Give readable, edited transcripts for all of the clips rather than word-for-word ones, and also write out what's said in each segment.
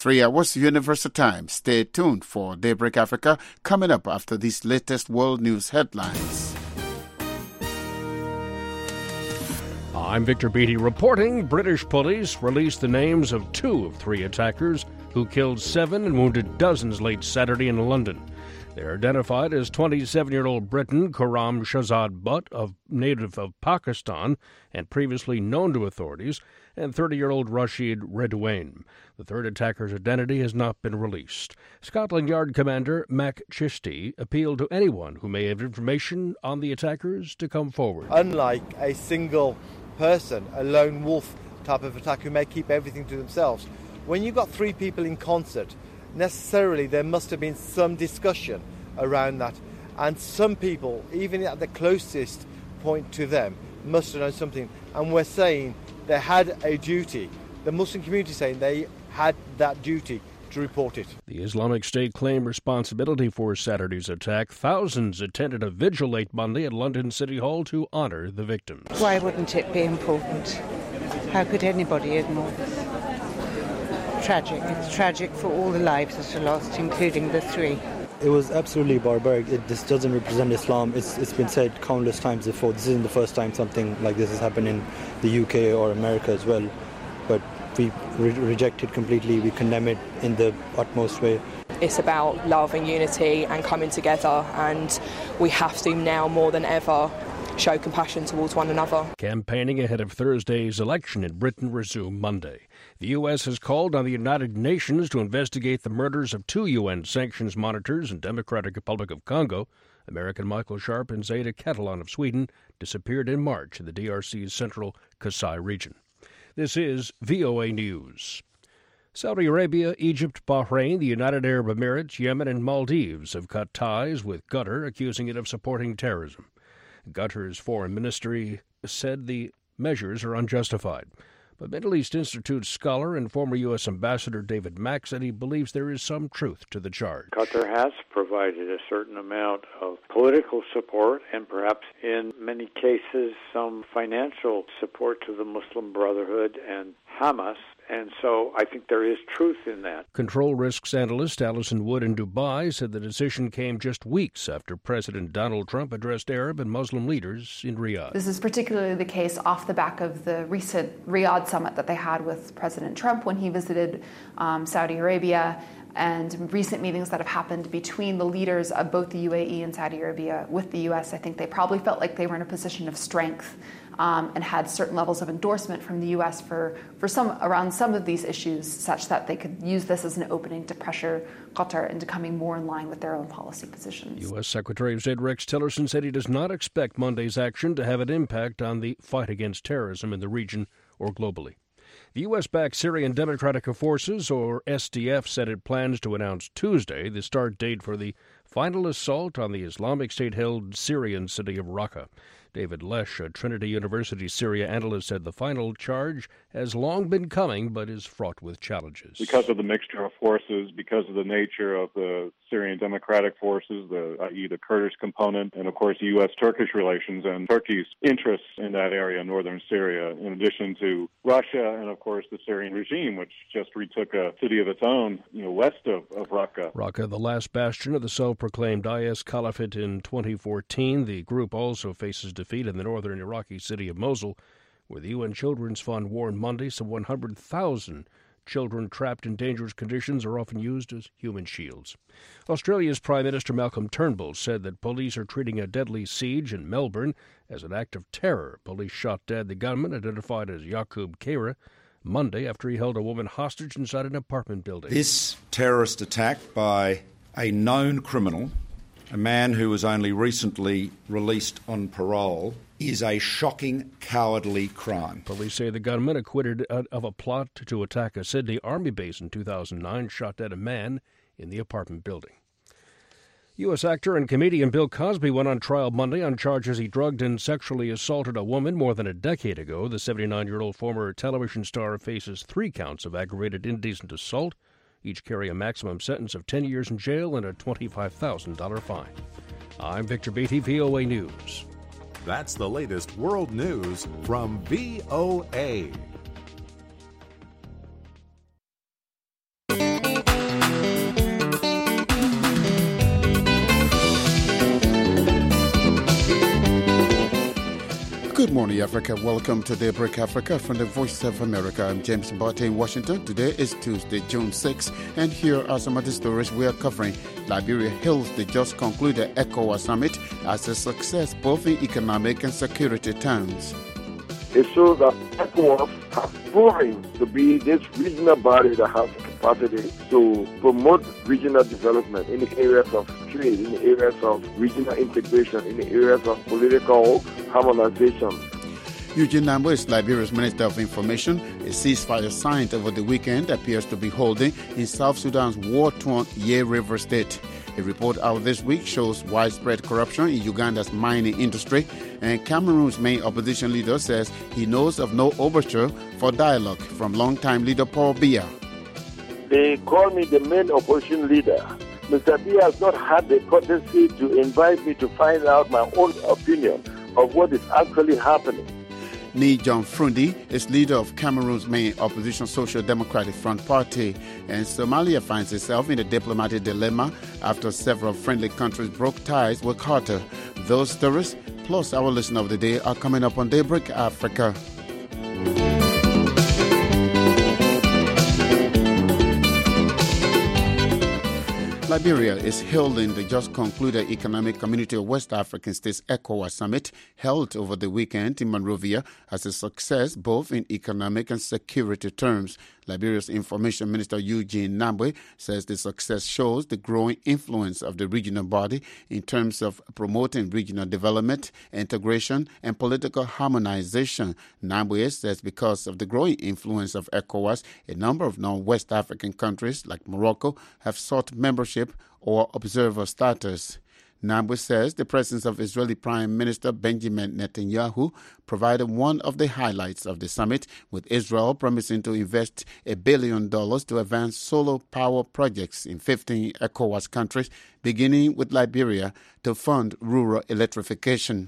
3 hours Universal Time. Stay tuned for Daybreak Africa coming up after these latest world news headlines. I'm Victor Beattie reporting. British police released the names of 2 of 3 attackers who killed 7 and wounded dozens late Saturday in London. They're identified as 27-year-old Briton Khurram Shahzad Butt, native of Pakistan and previously known to authorities, and 30-year-old Rashid Redouane. The third attacker's identity has not been released. Scotland Yard Commander Mac Chistey appealed to anyone who may have information on the attackers to come forward. Unlike a single person, a lone wolf type of attack who may keep everything to themselves, when you've got 3 people in concert, necessarily there must have been some discussion around that, and some people, even at the closest point to them, must have known something, and we're saying they had a duty. The Muslim community saying they had that duty to report it. The Islamic State claimed responsibility for Saturday's attack. Thousands attended a vigil late Monday at London City Hall to honor the victims. Why wouldn't it be important? How could anybody ignore this? Tragic. It's tragic for all the lives that are lost, including the 3. It was absolutely barbaric. This doesn't represent Islam. It's been said countless times before. This isn't the first time something like this has happened in the UK or America as well. But we reject it completely. We condemn it in the utmost way. It's about love and unity and coming together, and we have to now more than ever show compassion towards one another. Campaigning ahead of Thursday's election in Britain resumed Monday. The U.S. has called on the United Nations to investigate the murders of 2 UN sanctions monitors in Democratic Republic of Congo. American Michael Sharp and Zeta Catalan of Sweden disappeared in March in the DRC's central Kasai region. This is VOA News. Saudi Arabia, Egypt, Bahrain, the United Arab Emirates, Yemen, and Maldives have cut ties with Qatar, accusing it of supporting terrorism. Qatar's foreign ministry said the measures are unjustified. But Middle East Institute scholar and former U.S. Ambassador David Mack said he believes there is some truth to the charge. Qatar has provided a certain amount of political support and perhaps in many cases some financial support to the Muslim Brotherhood and Hamas. And so I think there is truth in that. Control risks analyst Alison Wood in Dubai said the decision came just weeks after President Donald Trump addressed Arab and Muslim leaders in Riyadh. This is particularly the case off the back of the recent Riyadh summit that they had with President Trump when he visited Saudi Arabia, and recent meetings that have happened between the leaders of both the UAE and Saudi Arabia with the U.S. I think they probably felt like they were in a position of strength and had certain levels of endorsement from the U.S. for some around some of these issues, such that they could use this as an opening to pressure Qatar into coming more in line with their own policy positions. U.S. Secretary of State Rex Tillerson said he does not expect Monday's action to have an impact on the fight against terrorism in the region or globally. The U.S.-backed Syrian Democratic Forces, or SDF, said it plans to announce Tuesday the start date for the final assault on the Islamic State-held Syrian city of Raqqa. David Lesh, a Trinity University Syria analyst, said the final charge has long been coming but is fraught with challenges. Because of the mixture of forces, because of the nature of the Syrian Democratic Forces, i.e. the Kurdish component, and of course U.S.-Turkish relations and Turkey's interests in that area, northern Syria, in addition to Russia and of course the Syrian regime, which just retook a city of its own, west of Raqqa. Raqqa, the last bastion of the self-proclaimed IS Caliphate in 2014. The group also faces defeat in the northern Iraqi city of Mosul, where the UN Children's Fund warned Monday some 100,000 children trapped in dangerous conditions are often used as human shields. Australia's Prime Minister Malcolm Turnbull said that police are treating a deadly siege in Melbourne as an act of terror. Police shot dead the gunman, identified as Yaqub Khaira, Monday after he held a woman hostage inside an apartment building. This terrorist attack by a known criminal, a man who was only recently released on parole, is a shocking, cowardly crime. Police say the gunman, acquitted of a plot to attack a Sydney Army base in 2009, shot dead a man in the apartment building. U.S. actor and comedian Bill Cosby went on trial Monday on charges he drugged and sexually assaulted a woman more than a decade ago. The 79-year-old former television star faces 3 counts of aggravated indecent assault. Each carry a maximum sentence of 10 years in jail and a $25,000 fine. I'm Victor Beattie, VOA News. That's the latest world news from VOA. Good morning, Africa. Welcome to Daybreak Africa from the Voice of America. I'm James Barty in Washington. Today is Tuesday, June 6, and here are some of the stories we are covering. Liberia hails the just concluded ECOWAS summit as a success both in economic and security terms. It shows that ECOWAS has proven to be this regional body that has the capacity to promote regional development in the areas of trade, in the areas of regional integration, in the areas of political harmonization. Eugene Nambo is Liberia's Minister of Information. A ceasefire signed over the weekend appears to be holding in South Sudan's war-torn Ye River state. A report out this week shows widespread corruption in Uganda's mining industry, and Cameroon's main opposition leader says he knows of no overture for dialogue from longtime leader Paul Biya. They call me the main opposition leader. Mr. Biya has not had the courtesy to invite me to find out my own opinion of what is actually happening. Ni John Frundi is leader of Cameroon's main opposition Social Democratic Front Party, and Somalia finds itself in a diplomatic dilemma after several friendly countries broke ties with Carter. Those stories, plus our listener of the day, are coming up on Daybreak Africa. Liberia is holding the just concluded Economic Community of West African States ECOWAS summit held over the weekend in Monrovia as a success both in economic and security terms. Liberia's Information Minister Eugene Nambo says the success shows the growing influence of the regional body in terms of promoting regional development, integration, and political harmonization. Nambo says because of the growing influence of ECOWAS, a number of non-West African countries like Morocco have sought membership or observer status. Nambo says the presence of Israeli Prime Minister Benjamin Netanyahu provided one of the highlights of the summit, with Israel promising to invest $1 billion to advance solar power projects in 15 ECOWAS countries, beginning with Liberia, to fund rural electrification.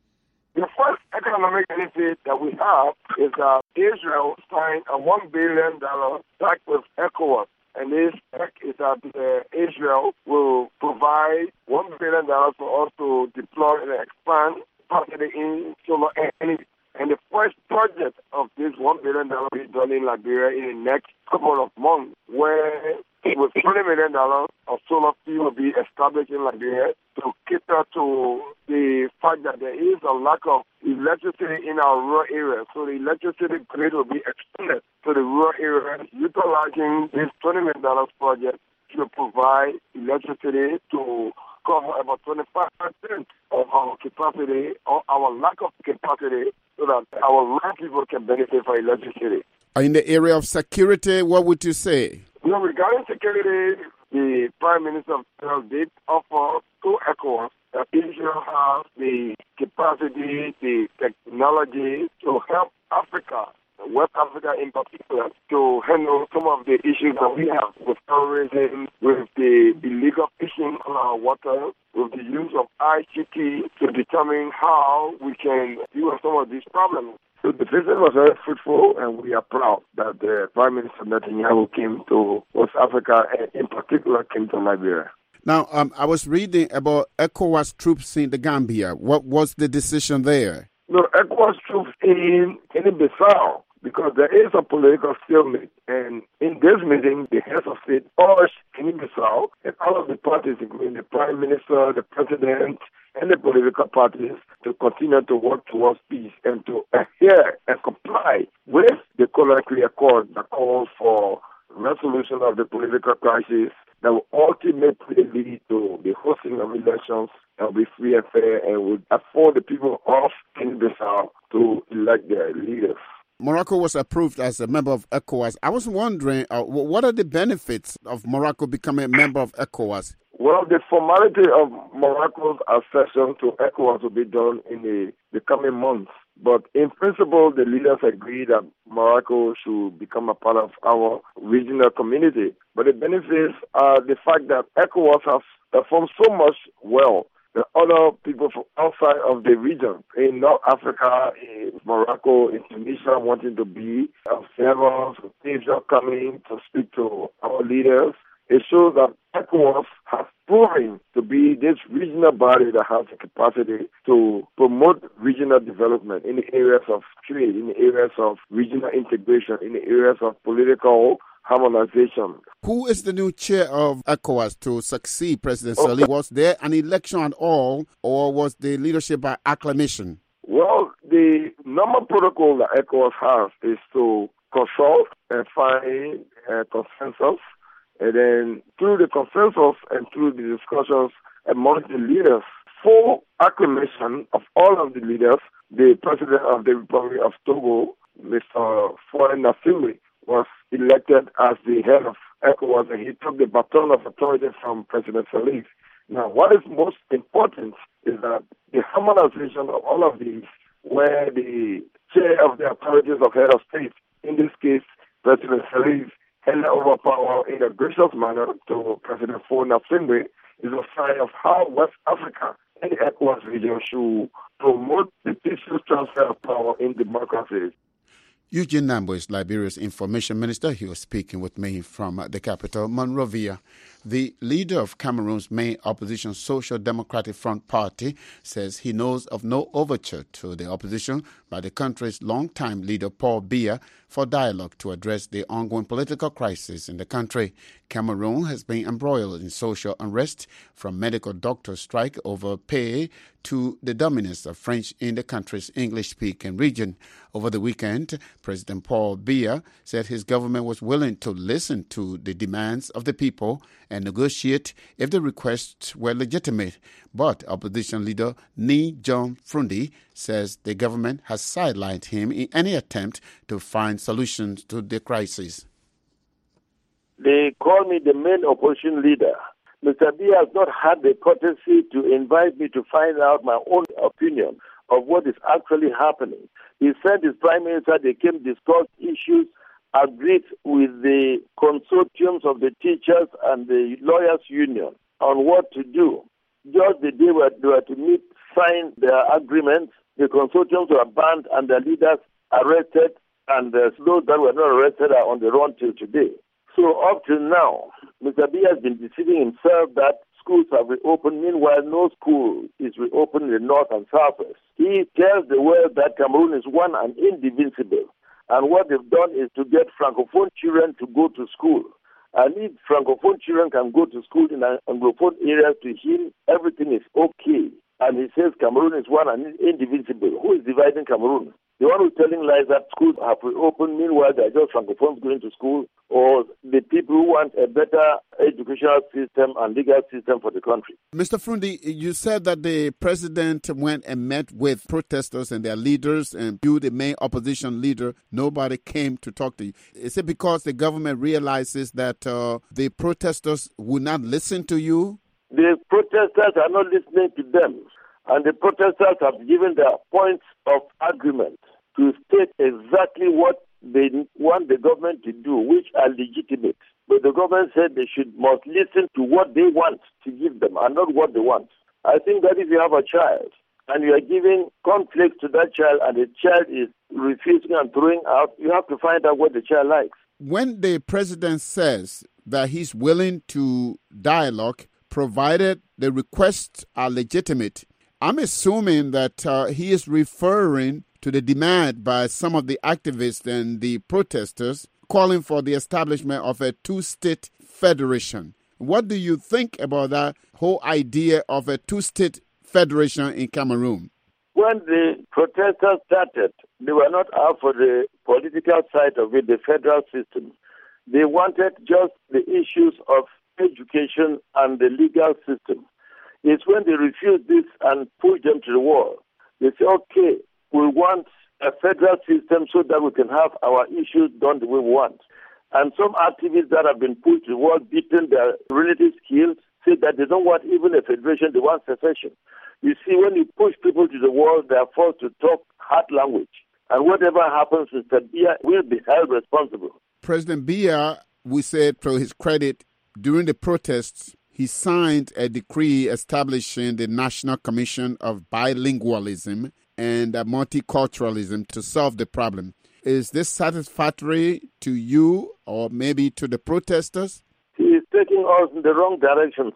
The first economic benefit that we have is that Israel signed a $1 billion pact with ECOWAS. And this pact is that Israel will provide $1 billion for us to deploy and expand capacity in solar energy. And the first project of this $1 billion will be done in Liberia in the next couple of months, where with $20 million of solar field will be established in Liberia to cater to the fact that there is a lack of electricity in our rural areas. So the electricity grid will be extended to the rural areas, utilizing this $20 million project to provide electricity to cover about 25% of our capacity or our lack of capacity so that our rural people can benefit from electricity. In the area of security, what would you say? Well, regarding security, the Prime Minister of Israel did offer to ECOWAS that Israel has the capacity, the technology to help Africa, West Africa in particular, to handle some of the issues that we have with terrorism, with the illegal fishing on our waters, with the use of ICT to determine how we can deal with some of these problems. So the visit was very fruitful, and we are proud that the Prime Minister Netanyahu came to West Africa, and in particular came to Liberia. Now, I was reading about ECOWAS troops in the Gambia. What was the decision there? No, ECOWAS troops in Bissau, because there is a political stalemate. And in this meeting, the heads of state urged Guinea-Bissau and all of the parties, including the Prime Minister, the President, and the political parties, to continue to work towards peace and to adhere and comply with the Conakry Accord that calls for resolution of the political crisis that will ultimately lead to the hosting of elections that will be free and fair and would afford the people of Guinea-Bissau to elect their leaders. Morocco was approved as a member of ECOWAS. I was wondering, what are the benefits of Morocco becoming a member of ECOWAS? Well, the formality of Morocco's accession to ECOWAS will be done in the coming months. But in principle, the leaders agree that Morocco should become a part of our regional community. But the benefits are the fact that ECOWAS has performed so much well that other people from outside of the region, in North Africa, in Morocco, in Tunisia, wanting to be observers, Asia coming to speak to our leaders. It shows that ECOWAS has proving to be this regional body that has the capacity to promote regional development in the areas of trade, in the areas of regional integration, in the areas of political harmonization. Who is the new chair of ECOWAS to succeed President Salih? Was there an election at all, or was the leadership by acclamation? Well, the normal protocol that ECOWAS has is to consult and find a consensus, and then through the consensus and through the discussions among the leaders, full acclamation of all of the leaders, the President of the Republic of Togo, Mr. Faure Gnassingbé, was elected as the head of ECOWAS, and he took the baton of authority from President Salih. Now, what is most important is that the harmonization of all of these, where the chair of the authorities of head of state, in this case, President Salih, handed over power in a gracious manner to President Faure Gnassingbé, is a sign of how West Africa and the ECOWAS region should promote the peaceful transfer of power in democracies. Eugene Nambo is Liberia's information minister. He was speaking with me from the capital, Monrovia. The leader of Cameroon's main opposition Social Democratic Front Party says he knows of no overture to the opposition by the country's longtime leader Paul Biya for dialogue to address the ongoing political crisis in the country. Cameroon has been embroiled in social unrest, from medical doctors' strike over pay to the dominance of French in the country's English-speaking region. Over the weekend, President Paul Biya said his government was willing to listen to the demands of the people and negotiate if the requests were legitimate. But opposition leader Ni John Frundi says the government has sidelined him in any attempt to find solutions to the crisis. They call me the main opposition leader. Mr. Biya has not had the courtesy to invite me to find out my own opinion of what is actually happening. He sent his prime minister, they came, discussed issues, agreed with the consortiums of the teachers and the lawyers union on what to do. Just the day they were to meet, sign their agreements, the consortiums were banned and the leaders arrested, and those that were not arrested are on the run till today. So up to now, Mr. Biya has been deceiving himself that schools have reopened. Meanwhile, no school is reopened in the north and southwest. He tells the world that Cameroon is one and indivisible. And what they've done is to get Francophone children to go to school. And if Francophone children can go to school in Anglophone areas, to him, everything is okay. And he says Cameroon is one and indivisible. Who is dividing Cameroon? The one who's telling lies that schools have reopened, meanwhile they're just Francophones going to school, or the people who want a better educational system and legal system for the country. Mr. Frundi, you said that the president went and met with protesters and their leaders, and you, the main opposition leader, nobody came to talk to you. Is it because the government realizes that the protesters would not listen to you? The protesters are not listening to them. And the protesters have given their points of agreement to state exactly what they want the government to do, which are legitimate. But the government said they must listen to what they want to give them and not what they want. I think that if you have a child and you are giving conflicts to that child and the child is refusing and throwing out, you have to find out what the child likes. When the president says that he's willing to dialogue, provided the requests are legitimate, I'm assuming that he is referring to the demand by some of the activists and the protesters calling for the establishment of a two-state federation. What do you think about that whole idea of a two-state federation in Cameroon? When the protesters started, they were not out for the political side of it, the federal system. They wanted just the issues of education and the legal system. It's when they refuse this and push them to the wall. They say, okay, we want a federal system so that we can have our issues done the way we want. And some activists that have been pushed to the wall, beaten, their relatives killed, say that they don't want even a federation, they want secession. You see, when you push people to the wall, they are forced to talk hard language. And whatever happens, Mr. Biya will be held responsible. President Biya, we said to his credit, during the protests, he signed a decree establishing the National Commission of Bilingualism and Multiculturalism to solve the problem. Is this satisfactory to you or maybe to the protesters? He is taking us in the wrong direction, sir.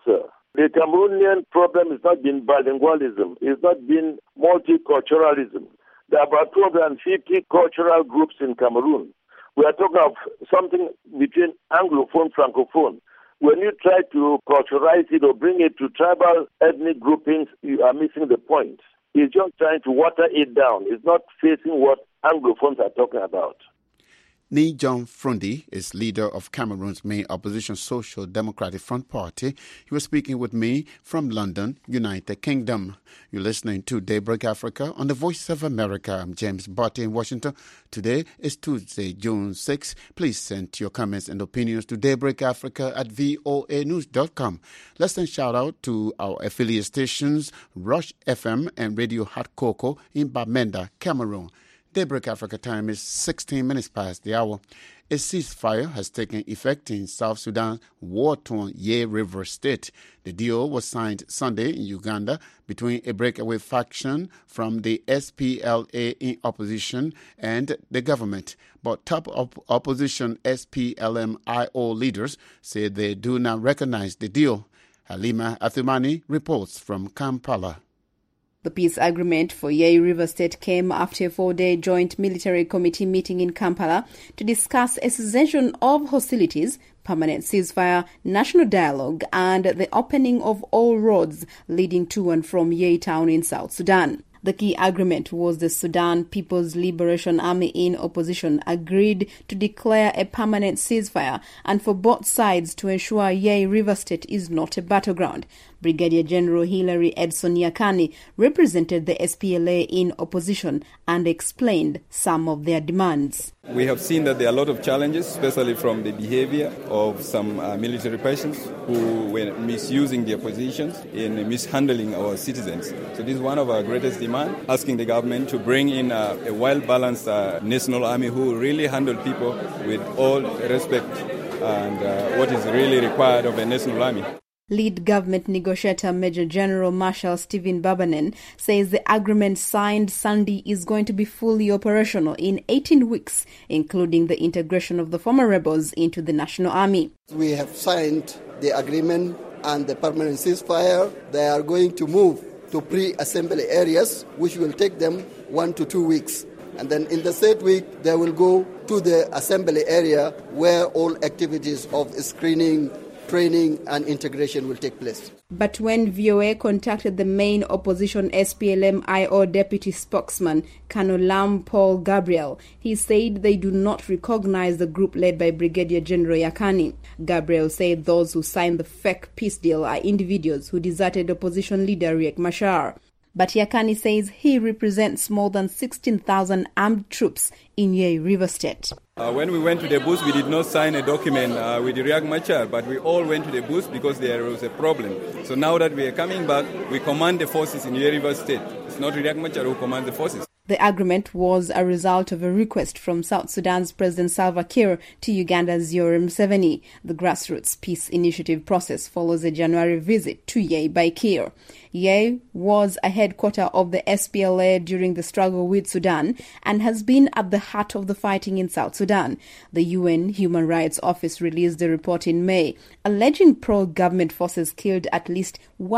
The Cameroonian problem has not been bilingualism. It's not been multiculturalism. There are about 250 cultural groups in Cameroon. We are talking of something between Anglophone, Francophone. When you try to culturalize it or bring it to tribal ethnic groupings, you are missing the point. It's just trying to water it down. It's not facing what Anglophones are talking about. Ni John Frundi is leader of Cameroon's main opposition Social Democratic Front Party. He was speaking with me from London, United Kingdom. You're listening to Daybreak Africa on the Voice of America. I'm James Barty in Washington. Today is Tuesday, June 6. Please send your comments and opinions to daybreakafrica@voanews.com. Let's then shout out to our affiliate stations, Rush FM and Radio Hot Cocoa in Bamenda, Cameroon. Daybreak Africa time is 16 minutes past the hour. A ceasefire has taken effect in South Sudan's war-torn Yei River State. The deal was signed Sunday in Uganda between a breakaway faction from the SPLA in opposition and the government. But top opposition SPLM-IO leaders say they do not recognize the deal. Halima Athumani reports from Kampala. The peace agreement for Yei River State came after a 4-day joint military committee meeting in Kampala to discuss a cessation of hostilities, permanent ceasefire, national dialogue, and the opening of all roads leading to and from Yei town in South Sudan. The key agreement was the Sudan People's Liberation Army in opposition agreed to declare a permanent ceasefire and for both sides to ensure Yei River State is not a battleground. Brigadier General Hilary Edson Yakani represented the SPLA in opposition and explained some of their demands. We have seen that there are a lot of challenges, especially from the behavior of some military persons who were misusing their positions in mishandling our citizens. So this is one of our greatest demands, asking the government to bring in a well-balanced national army who really handle people with all respect and what is really required of a national army. Lead government negotiator Major General Marshal Stephen Babanen says the agreement signed Sunday is going to be fully operational in 18 weeks, including the integration of the former rebels into the National Army. We have signed the agreement and the permanent ceasefire. They are going to move to pre-assembly areas, which will take them 1 to 2 weeks. And then in the third week, they will go to the assembly area where all activities of screening, training and integration will take place. But when VOA contacted the main opposition SPLM-IO deputy spokesman, Colonel Lam Paul Gabriel, he said they do not recognize the group led by Brigadier General Yakani. Gabriel said those who signed the fake peace deal are individuals who deserted opposition leader Riek Machar. But Yakani says he represents more than 16,000 armed troops in Yei River State. When we went to the bush, we did not sign a document with Riek Machar, but we all went to the bush because there was a problem. So now that we are coming back, we command the forces in Yei River State. It's not Riek Machar who commands the forces. The agreement was a result of a request from South Sudan's President Salva Kiir to Uganda's Yoweri Museveni. The grassroots peace initiative process follows a January visit to Yei by Kiir. Yei was a headquarter of the SPLA during the struggle with Sudan and has been at the heart of the fighting in South Sudan. The UN Human Rights Office released a report in May alleging pro-government forces killed at least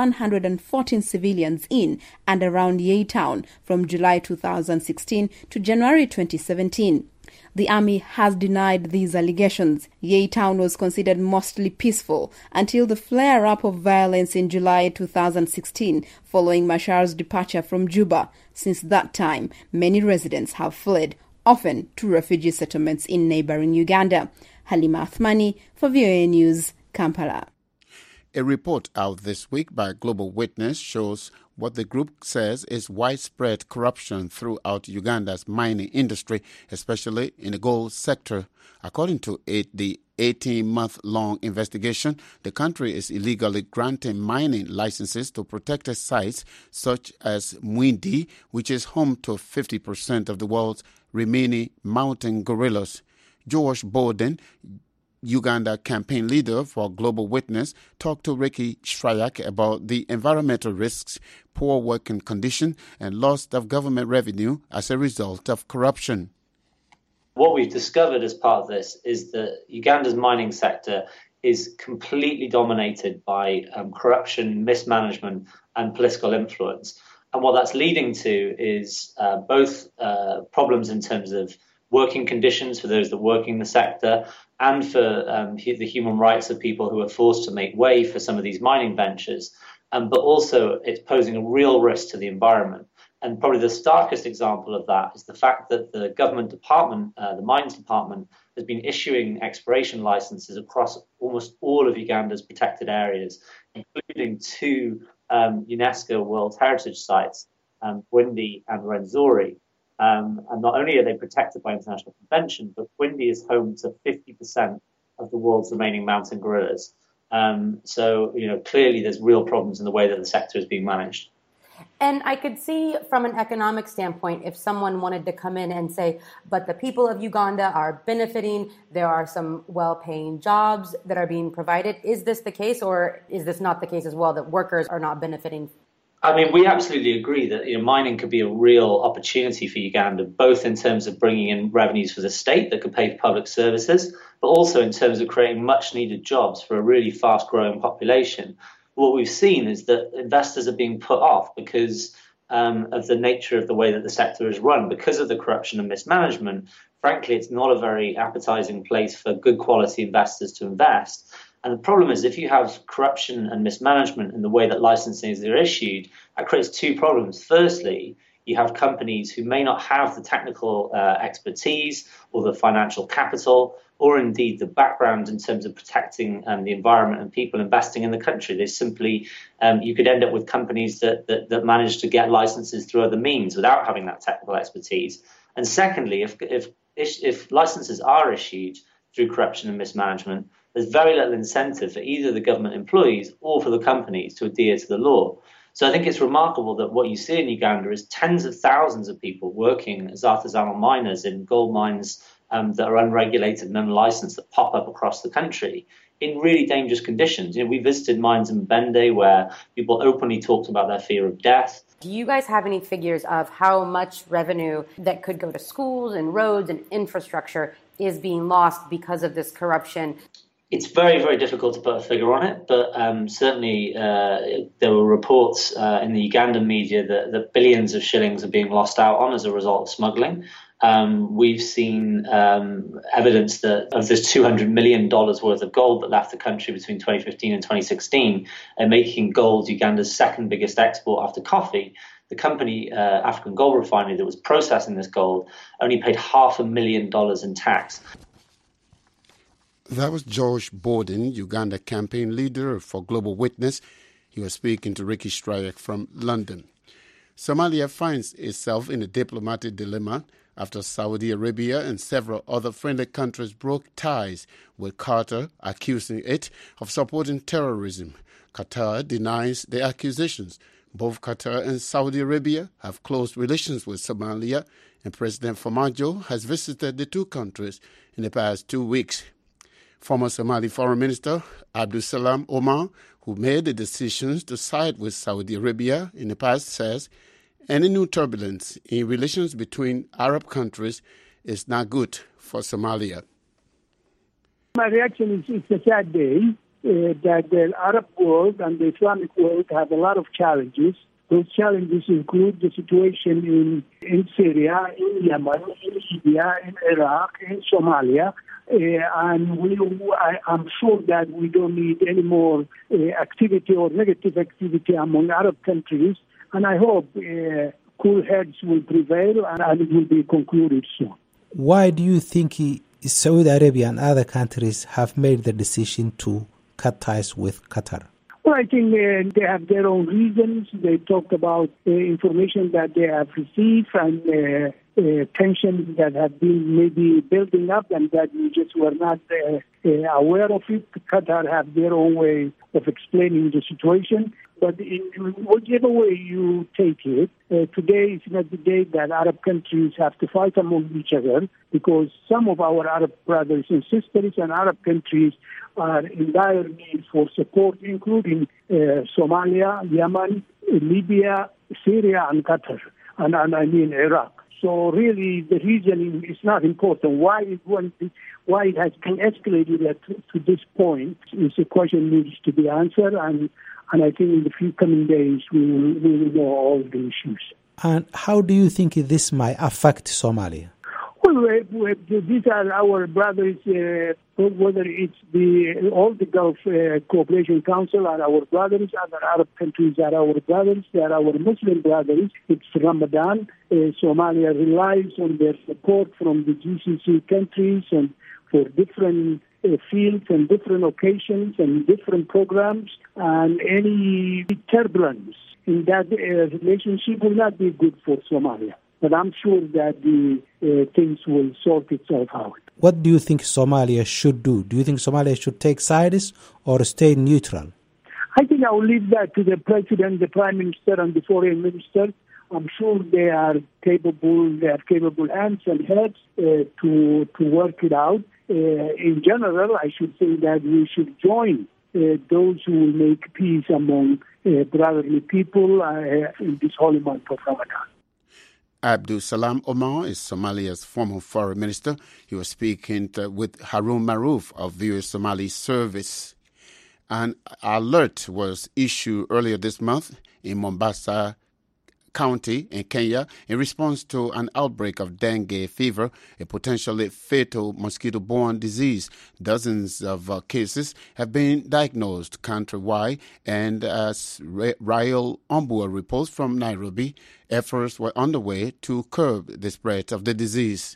114 civilians in and around Yei town from July 2016 to January 2017. The army has denied these allegations. Yei town was considered mostly peaceful until the flare-up of violence in July 2016 following Machar's departure from Juba. Since that time, many residents have fled, often to refugee settlements in neighboring Uganda. Halima Athmani for VOA News, Kampala. A report out this week by Global Witness shows what the group says is widespread corruption throughout Uganda's mining industry, especially in the gold sector. According to the 18-month-long investigation, the country is illegally granting mining licenses to protected sites such as Mwindi, which is home to 50% of the world's remaining mountain gorillas. George Bowden, Uganda campaign leader for Global Witness, talked to Ricky Shryak about the environmental risks, poor working conditions, and loss of government revenue as a result of corruption. What we've discovered as part of this is that Uganda's mining sector is completely dominated by corruption, mismanagement, and political influence. And what that's leading to is both problems in terms of working conditions for those that work in the sector and for the human rights of people who are forced to make way for some of these mining ventures. But also it's posing a real risk to the environment. And probably the starkest example of that is the fact that the government department, the mines department, has been issuing exploration licenses across almost all of Uganda's protected areas, including 2 UNESCO World Heritage Sites, Bwindi and Rwenzori. And not only are they protected by international convention, but Bwindi is home to 50% of the world's remaining mountain gorillas. So, clearly there's real problems in the way that the sector is being managed. And I could see from an economic standpoint, if someone wanted to come in and say, but the people of Uganda are benefiting, there are some well-paying jobs that are being provided. Is this the case, or is this not the case as well, that workers are not benefiting? I mean, we absolutely agree that mining could be a real opportunity for Uganda, both in terms of bringing in revenues for the state that could pay for public services, but also in terms of creating much-needed jobs for a really fast-growing population. What we've seen is that investors are being put off because of the nature of the way that the sector is run, because of the corruption and mismanagement. Frankly, it's not a very appetizing place for good quality investors to invest. And the problem is, if you have corruption and mismanagement in the way that licenses are issued, that creates 2 problems. Firstly, you have companies who may not have the technical expertise or the financial capital, or indeed the background in terms of protecting the environment and people investing in the country. They simply, you could end up with companies that manage to get licenses through other means without having that technical expertise. And secondly, if licenses are issued through corruption and mismanagement, there's very little incentive for either the government employees or for the companies to adhere to the law. So I think it's remarkable that what you see in Uganda is tens of thousands of people working as artisanal miners in gold mines that are unregulated and unlicensed that pop up across the country in really dangerous conditions. We visited mines in Bende where people openly talked about their fear of death. Do you guys have any figures of how much revenue that could go to schools and roads and infrastructure is being lost because of this corruption? It's very, very difficult to put a figure on it, but certainly there were reports in the Ugandan media that billions of shillings are being lost out on as a result of smuggling. We've seen evidence that of this $200 million worth of gold that left the country between 2015 and 2016, making gold Uganda's second biggest export after coffee. The company, African Gold Refinery, that was processing this gold, only paid $500,000 in tax. That was George Borden, Uganda campaign leader for Global Witness. He was speaking to Ricky Strayek from London. Somalia finds itself in a diplomatic dilemma after Saudi Arabia and several other friendly countries broke ties with Qatar, accusing it of supporting terrorism. Qatar denies the accusations. Both Qatar and Saudi Arabia have close relations with Somalia, and President Farmajo has visited the 2 countries in the past 2 weeks. Former Somali Foreign Minister Abdusalam Omar, who made the decisions to side with Saudi Arabia in the past, says any new turbulence in relations between Arab countries is not good for Somalia. My reaction is it's a sad day that the Arab world and the Islamic world have a lot of challenges. Those challenges include the situation in Syria, in Yemen, in Libya, in Iraq, in Somalia. And I'm sure that we don't need any more activity or negative activity among Arab countries. And I hope cool heads will prevail and it will be concluded soon. Why do you think Saudi Arabia and other countries have made the decision to cut ties with Qatar? Well, I think they have their own reasons. They talked about information that they have received and tensions that have been maybe building up and that we just were not aware of it. Qatar have their own way of explaining the situation. But in whichever way you take it, today is not the day that Arab countries have to fight among each other, because some of our Arab brothers and sisters and Arab countries are in dire need for support, including Somalia, Yemen, Libya, Syria, and Qatar, and I mean Iraq. So really, the reason is not important. Why it has escalated to this point is a question needs to be answered, and I think in the few coming days we will know all the issues. And how do you think this might affect Somalia? Well, these are our brothers, whether it's all the Gulf Cooperation Council are our brothers, other Arab countries are our brothers, they are our Muslim brothers. It's Ramadan. Somalia relies on their support from the GCC countries and for different fields and different occasions and different programs, and any turbulence in that relationship will not be good for Somalia. But I'm sure that the things will sort itself out. What do you think Somalia should do? Do you think Somalia should take sides or stay neutral? I think I will leave that to the President, the Prime Minister, and the Foreign Minister. I'm sure they are capable hands and heads to work it out. In general, I should say that we should join those who will make peace among brotherly people in this holy month of Ramadan. Abdul Salam Omar is Somalia's former foreign minister. He was speaking with Harun Maruf of VOA Somali Service. An alert was issued earlier this month in Mombasa County in Kenya in response to an outbreak of dengue fever, a potentially fatal mosquito-borne disease. Dozens of cases have been diagnosed countrywide, and as Rael Ombua reports from Nairobi, efforts were underway to curb the spread of the disease.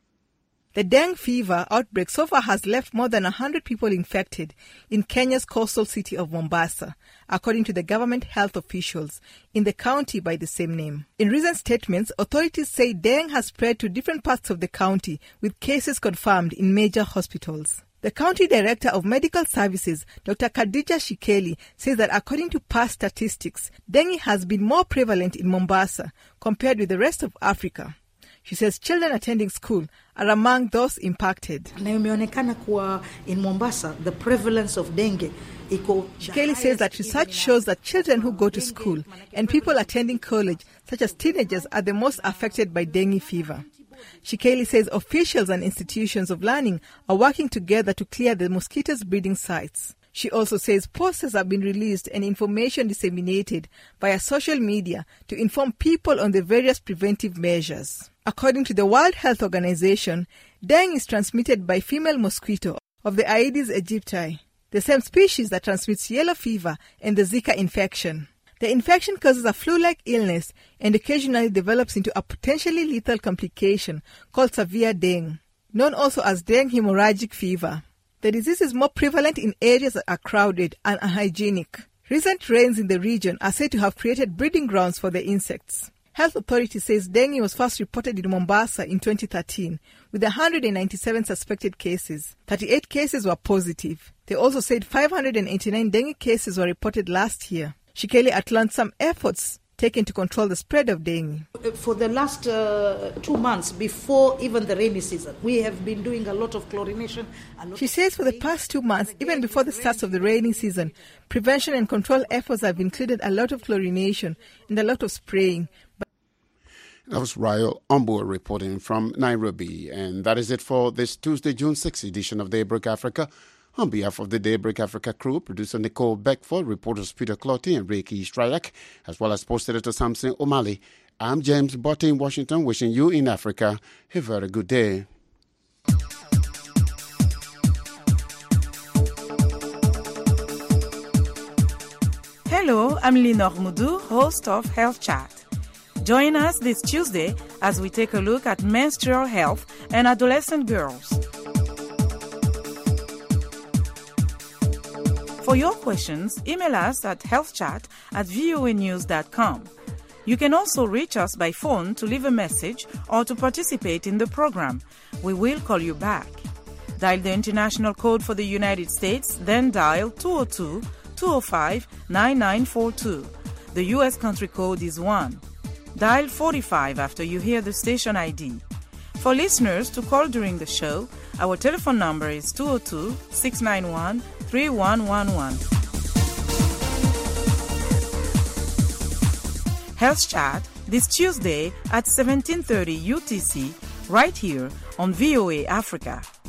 The dengue fever outbreak so far has left more than 100 people infected in Kenya's coastal city of Mombasa, according to the government health officials in the county by the same name. In recent statements, authorities say dengue has spread to different parts of the county, with cases confirmed in major hospitals. The County Director of Medical Services, Dr. Khadija Shikeli, says that according to past statistics, dengue has been more prevalent in Mombasa compared with the rest of Africa. She says children attending school are among those impacted. In Mombasa, the prevalence of dengue. Shikeli says that research shows that children who go to school and people attending college, such as teenagers, are the most affected by dengue fever. Shikeli says officials and institutions of learning are working together to clear the mosquitoes' breeding sites. She also says posters have been released and information disseminated via social media to inform people on the various preventive measures. According to the World Health Organization, dengue is transmitted by female mosquito of the Aedes aegypti, the same species that transmits yellow fever and the Zika infection. The infection causes a flu-like illness and occasionally develops into a potentially lethal complication called severe dengue, known also as dengue hemorrhagic fever. The disease is more prevalent in areas that are crowded and unhygienic. Recent rains in the region are said to have created breeding grounds for the insects. Health Authority says dengue was first reported in Mombasa in 2013 with 197 suspected cases. 38 cases were positive. They also said 589 dengue cases were reported last year. Shikeli outlined some efforts taken to control the spread of dengue. For the last 2 months, before even the rainy season, we have been doing a lot of chlorination. She says for the past 2 months, even before the start of the rainy season, prevention and control efforts have included a lot of chlorination and a lot of spraying. That was Rael Ombua reporting from Nairobi. And that is it for this Tuesday, June 6th edition of Daybreak Africa. On behalf of the Daybreak Africa crew, producer Nicole Beckford, reporters Peter Clotty and Reiki Strayak, as well as post editor Samson O'Malley, I'm James Botte in Washington, wishing you in Africa a very good day. Hello, I'm Lenore Moudou, host of Health Chat. Join us this Tuesday as we take a look at menstrual health and adolescent girls. For your questions, email us at healthchat@voanews.com. You can also reach us by phone to leave a message or to participate in the program. We will call you back. Dial the international code for the United States, then dial 202-205-9942. The U.S. country code is 1. Dial 45 after you hear the station ID. For listeners to call during the show, our telephone number is 202-691-3111. Health Chat, this Tuesday at 17:30 UTC right here on VOA Africa.